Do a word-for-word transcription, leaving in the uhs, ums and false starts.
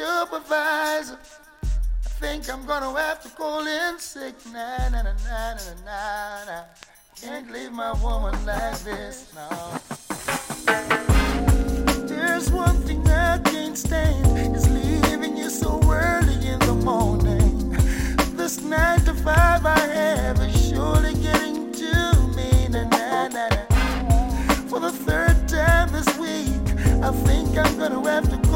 supervisor. I think I'm gonna have to call in sick. Nah, nah, nah, nah, nah, nah, nah. Can't leave my woman like this, no. There's one thing I can't stand, is leaving you so early in the morning. This nine to five I have is surely getting to me, nah, nah, nah, nah. For the third time this week, I think I'm gonna have to